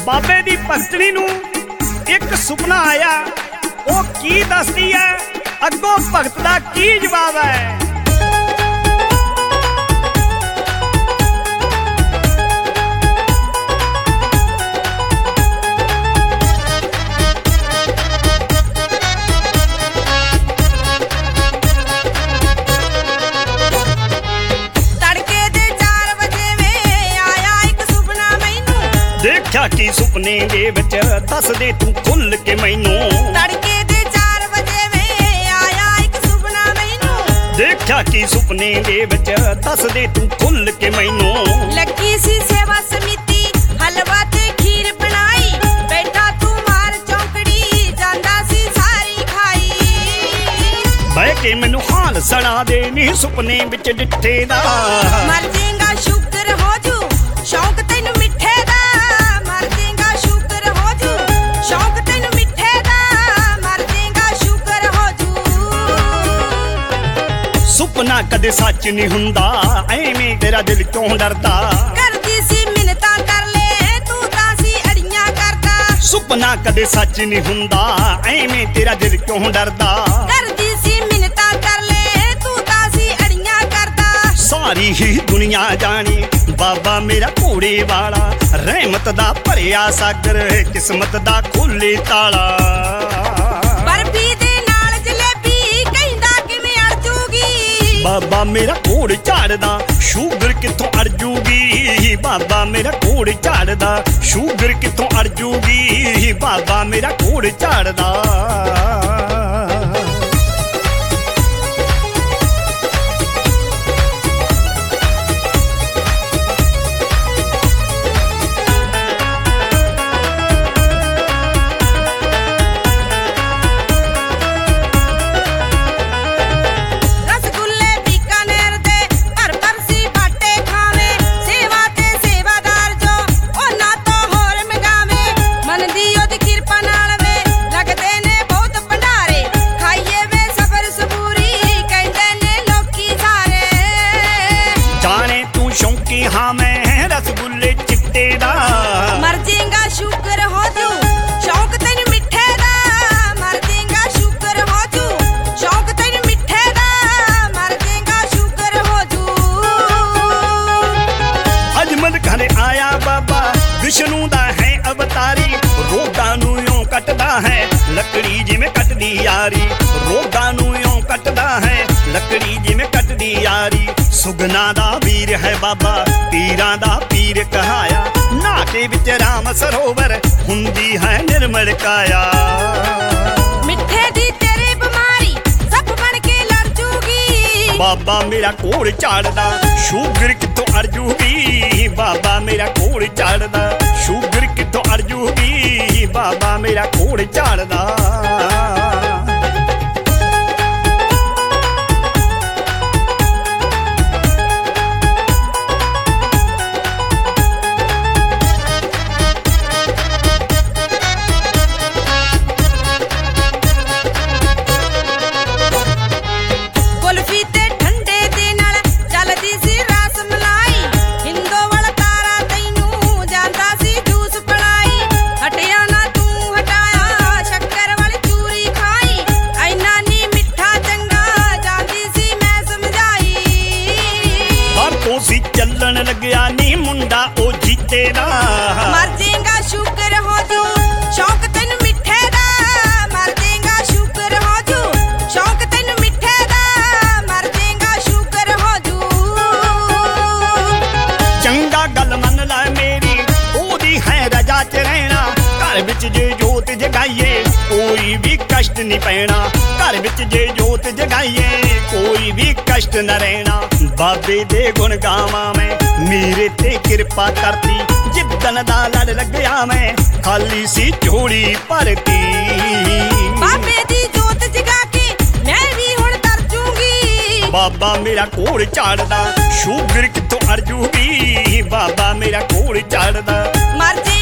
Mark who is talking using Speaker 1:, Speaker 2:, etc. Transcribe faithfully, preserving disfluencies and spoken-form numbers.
Speaker 1: बाबे दी भगतनी नूं एक सुपना आया, वो की दसदी है, अगों भगत दा की जवाब है। देखा की सुपने दे विच दस दे तू खुल के मैनू।
Speaker 2: तड़के दे चार बजे में आया एक सुपना मैनू।
Speaker 1: देखा की सुपने दे विच दस दे तू खुल के मैनू।
Speaker 2: लगी सी सेवा समिति हलवा ते खीर बनाई, बैठा तू मार चौकड़ी जांदा सी सारी खाई।
Speaker 1: बह के मैनू हाल सुना दे नी सुपने विच डिठे दा।
Speaker 2: मर जाएगा शुक्र हो जू शौक तैनू मिठे दा।
Speaker 1: सुपना कदे सच नहीं हुंदा, एवें तेरा दिल क्यों डरदा।
Speaker 2: करदी सी मिन्नतां कर ले तू तां सी अड़ियां करदा।
Speaker 1: सुपना कदे सच नहीं हुंदा, एवें तेरा दिल क्यों डरदा।
Speaker 2: करदी सी मिन्नतां कर ले तू तां सी अड़ियां करदा।
Speaker 1: सारी ही दुनिया जाने बाबा मेरा घोड़े वाला, रहमत दा भरिया सागर किस्मत दा खोले ताला। बाबा मेरा घोड़ झाड़दा शुगर कित्थों अड़जूगी। बाबा मेरा घोड़ झाड़दा शुगर कित्थों अड़जूगी। बाबा मेरा घोड़ झाड़दा। शौकी हाँ मैं रसगुल्ले चिट्टे दा।
Speaker 2: मर जाएगा शुक्र हो जू शौक तैनू मिठे दा। मर जाएगा शुक्र हो जू शौक तैनू मिठे दा। मर जाएगा शुक्र हो जू।
Speaker 1: अजमल घरे आया बाबा विष्णु दा है अवतारी, रोगां नू यों कटदा है लकड़ी जिवें कटदी यारी। रोगां नू यों कटदा है लकड़ी जिवें कटदी यारी। सुगना दा वीर है बाबा पीरां दा पीर कहाया, नाके विच राम सरोवर हुंदी है निर्मल काया।
Speaker 2: मिठे दी तेरी बीमारी सब बन के लड़ जूगी।
Speaker 1: बाबा मेरा घोड़ झाड़दा शुगर कित्थों अड़जूगी। बाबा मेरा घोड़ झाड़दा शुगर कित्थों अड़जूगी। बाबा मेरा घोड़ झाड़दा। चलन लग्या नी मुंडा ओ जीते दा।
Speaker 2: मर जाएगा शुक्र हो जू शौक तैनू मिठे दा। मर जाएगा शुक्र हो जू शौक तैनू मिठे दा। मर जाएगा शुक्र हो जू।
Speaker 1: चंगा गल मन ला मेरी ओदी है रजा च रहना। घर विच जे जोत जगाइए कोई भी कष्ट नहीं पैना। घर विच जे जोत जगाइए कोई भी कष्ट न रहना। बाबे दे गुण गावा मैं मेरे ते कृपा करती। जिद्दन दा लड़ लग्या मैं खाली सी झोली भरती।
Speaker 2: बाबे दी जोत जगा के मैं भी हुण तर जूंगी।
Speaker 1: बाबा मेरा घोड़ झाड़दा शुगर कित्थों अड़जूगी। बाबा मेरा घोड़ झाड़दा।
Speaker 2: मर